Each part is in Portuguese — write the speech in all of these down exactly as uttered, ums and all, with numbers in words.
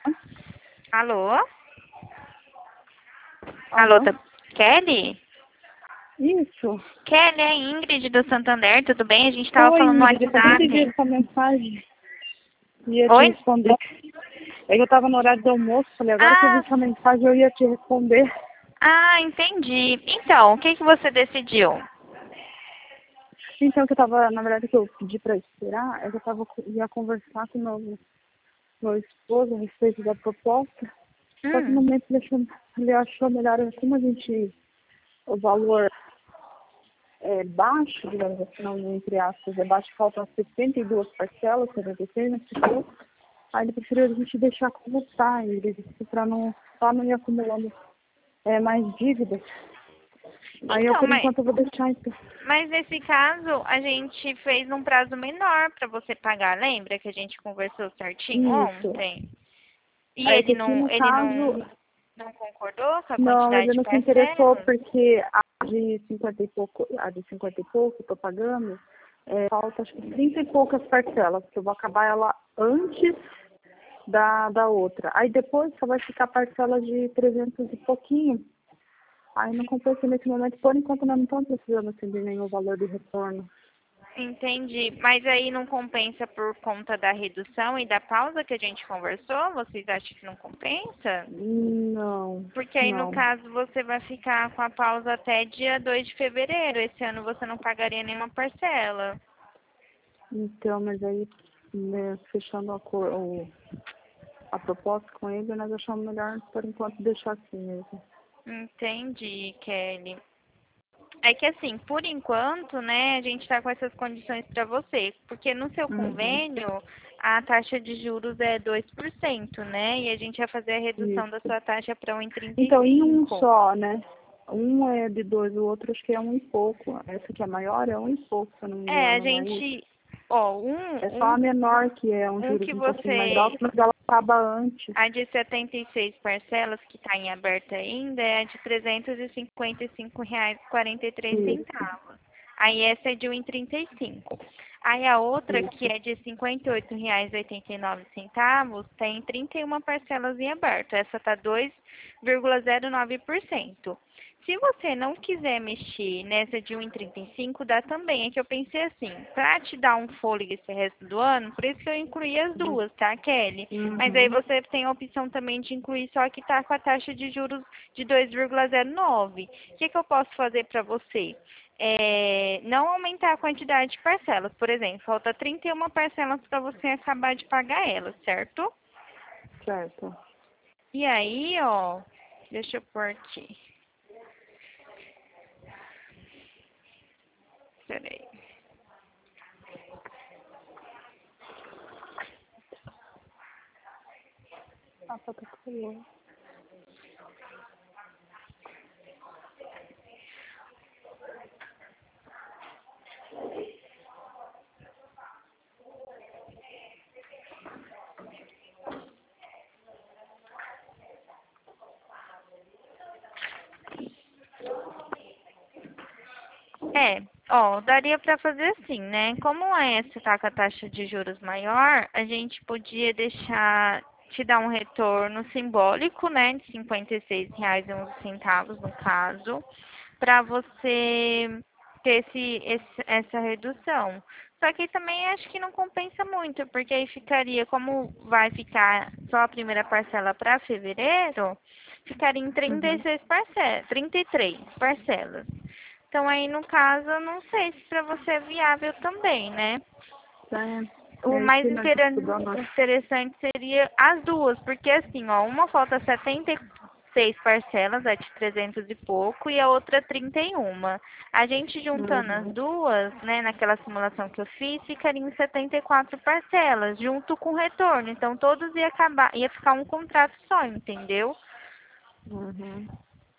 Alô? Alô, Alô? tá... Kelly? Isso. Kelly, é a Ingrid do Santander, tudo bem? A gente tava Oi, falando no Ingrid, eu acabei de ver WhatsApp. essa mensagem e ia te Oi? responder. É que eu tava no horário do almoço, falei, agora que eu vi Ah, essa mensagem eu ia te responder. ah, entendi. Então, o que que você decidiu? Então, que eu tava, na verdade, que eu pedi pra esperar, é que eu tava, ia conversar com meu, meu esposo a respeito da proposta, só que no Hum, momento ele achou, ele achou melhor, como a gente, o valor é baixo, digamos assim, não entre aspas, é baixo, faltam setenta e duas parcelas, setenta e seis, né, ficou. Aí ele preferiu a gente deixar como está, para não, só não ir acumulando é, mais dívidas. Aí eu, então, por mas, enquanto, eu vou deixar então. mas nesse caso, a gente fez num prazo menor pra você pagar, lembra que a gente conversou certinho Isso. ontem? E Aí que ele aqui não, no ele caso, não, não concordou com a não, quantidade ele de não se interessou parcelas? porque a de cinquenta e pouco, a de cinquenta e pouco, estou pagando, é, falta acho que trinta e poucas parcelas, que eu vou acabar ela antes da, da outra. Aí depois só vai ficar parcela de trezentos e pouquinho. Aí não compensa nesse momento, por enquanto nós não estamos precisando assim, de nenhum valor de retorno. Entendi. Mas aí não compensa por conta da redução e da pausa que a gente conversou? Vocês acham que não compensa? Não, Porque aí no não. caso você vai ficar com a pausa até dia dois de fevereiro. Esse ano você não pagaria nenhuma parcela. Então, mas aí, né, fechando a, cor, o, a proposta com ele, nós achamos melhor, por enquanto, deixar assim mesmo. Entendi, Kelly. É que assim, por enquanto, né, a gente tá com essas condições para você, porque no seu Uhum. convênio a taxa de juros é dois por cento, né? E a gente vai fazer a redução da Isso. sua taxa para um vírgula trinta e Então, em um cinco. só, né? Um é de dois, o outro acho que é um e pouco. Essa que é maior é um e pouco, se eu não me É, a engano, não é isso? gente, ó, um, É só a um, menor que é um um juros que um pouquinho mais alto, você, mas ela acaba antes. a de setenta e seis parcelas que está em aberta ainda é a de trezentos e cinquenta e cinco reais e quarenta e três Isso, centavos. Aí essa é de um e trinta e cinco. Aí a outra, que isso. é de cinquenta e oito reais e oitenta e nove centavos, tem trinta e uma parcelas em aberto. Essa tá dois vírgula zero nove por cento. Se você não quiser mexer nessa de um e trinta e cinco, dá também. É que eu pensei assim, pra te dar um fôlego esse resto do ano, por isso que eu incluí as duas, tá, Kelly? Mas aí Uhum. você tem a opção também de incluir só que tá com a taxa de juros de dois vírgula zero nove. O que, que eu posso fazer para você? É, não aumentar a quantidade de parcelas. Por exemplo, falta trinta e uma parcelas para você acabar de pagar elas, certo? Certo. E aí, ó, deixa eu pôr aqui. Peraí. Ah, tá, tá, tá. É, ó, daria para fazer assim, né? Como essa tá com a taxa de juros maior, a gente podia deixar te dar um retorno simbólico, né, de cinquenta e seis reais e onze centavos no caso, para você ter esse, esse, essa redução. Só que também acho que não compensa muito, porque aí ficaria, como vai ficar só a primeira parcela para fevereiro, ficaria em trinta e Uhum. seis parcelas, trinta e três parcelas. Então aí no caso, eu não sei se para você é viável também, né? É, O é isso mais que nós intera- estudamos. interessante seria as duas, porque assim, ó, uma falta setenta e seis parcelas, é de trezentos e pouco, e a outra trinta e um. A gente juntando as Uhum. duas, né, naquela simulação que eu fiz, ficaria em setenta e quatro parcelas, junto com o retorno. Então todos ia acabar, ia ficar um contrato só, entendeu? Uhum.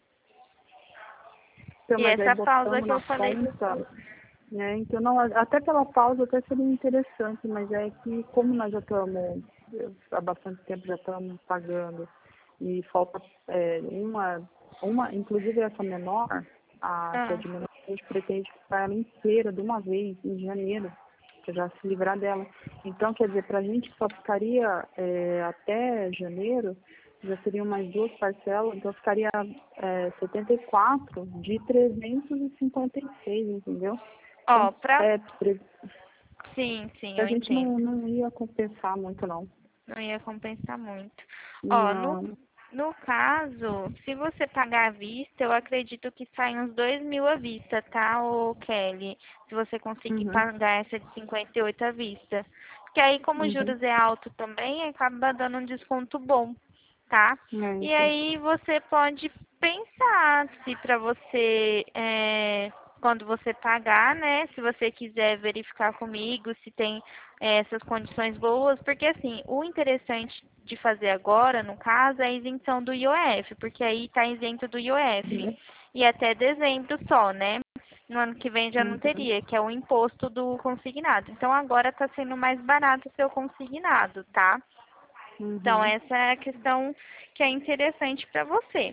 Então, E mas aí essa pausa botando que eu na falei. ponta, né? Então, não, até pela pausa até seria interessante, mas é que como nós já estamos, há bastante tempo já estamos pagando e falta é, uma, uma, inclusive essa menor, a que é Ah, de menor, a gente pretende pagar ela inteira de uma vez, em janeiro. para já se livrar dela. Então, quer dizer, para a gente só ficaria é, até janeiro, já seriam mais duas parcelas, então ficaria é, setenta e quatro de trezentos e cinquenta e seis, entendeu? Ó, Então, pra... é, pre- Sim, sim, a eu gente entendo. não, não ia compensar muito, não. Não ia compensar muito. Ó, no, Não. no caso, se você pagar à vista, eu acredito que sai uns dois mil à vista, tá, ô Kelly? Se você conseguir Uhum, pagar essa de cinquenta e oito à vista. Porque aí, como os uhum. juros é alto também, acaba dando um desconto bom, tá? É E isso. aí você pode pensar se para você, é, quando você pagar, né? Se você quiser verificar comigo se tem é, essas condições boas, porque assim, o interessante de fazer agora, no caso, é a isenção do I O F, porque aí está isento do I O F. Uhum, E até dezembro só, né? No ano que vem já não uhum, teria, que é o imposto do consignado. Então agora está sendo mais barato o seu consignado, tá? Então, uhum. essa é a questão que é interessante para você.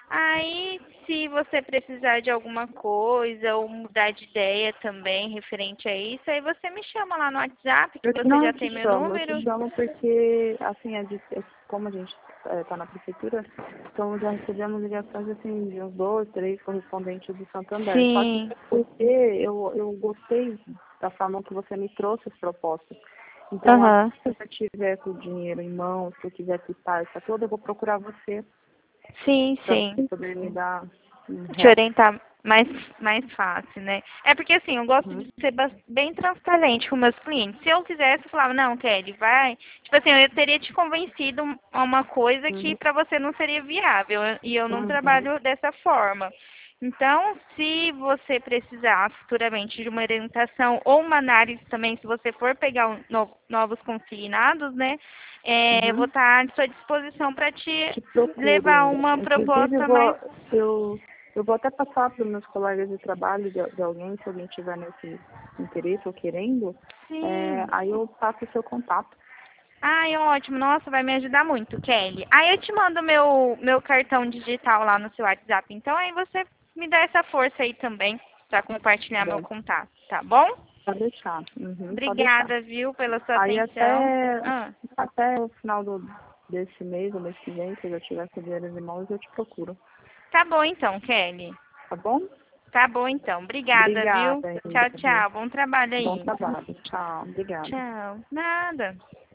Aí, se você precisar de alguma coisa ou mudar de ideia também referente a isso, aí você me chama lá no WhatsApp, que Eu te, você não, já eu te tem meu chamo, eu te número. chamo porque, assim, é de, é- como a gente está na prefeitura, então já recebemos ligações, assim, de uns dois, três correspondentes do Santander. Só que Sim. porque eu, eu gostei da forma que você me trouxe as propostas. Então, assim Aham. que eu tiver com o dinheiro em mãos, se eu quiser quitar essa toda, eu vou procurar você Sim, para sim. você poder me dar um Te real. orientar mais, mais fácil, né? É porque assim, eu gosto Uhum, de ser bas- bem transparente com meus clientes. Se eu quisesse, eu falava, não, Kelly, vai. Tipo assim, eu teria te convencido a uma coisa que uhum, pra você não seria viável. E eu não uhum, trabalho dessa forma. Então, se você precisar futuramente de uma orientação ou uma análise também, se você for pegar um no- novos consignados, né? É, eu vou uhum. estar à sua disposição para te Te procuro. levar uma Inclusive, eu proposta vou, mais. eu, eu vou até passar para os meus colegas de trabalho de, de alguém, se alguém tiver nesse interesse ou querendo, é, Sim. aí eu passo o seu contato. Ai, ótimo. Nossa, vai me ajudar muito, Kelly. Aí eu te mando meu, meu cartão digital lá no seu WhatsApp. Então aí você me dá essa força aí também para Tá compartilhar meu bom? contato, tá bom? Pode deixar. Uhum, pode deixar. Obrigada, viu, pela sua Aí atenção. até, Ah, até o final do, desse mês ou mês que vem, se eu já tiver com dinheiro em mãos, eu te procuro. tá bom então, Kelly. Tá bom? Tá bom então. Obrigada, viu? Obrigada, ainda, Tchau, viu? tchau. Bom trabalho Bom aí. trabalho. Tchau. Obrigada. Tchau. Nada.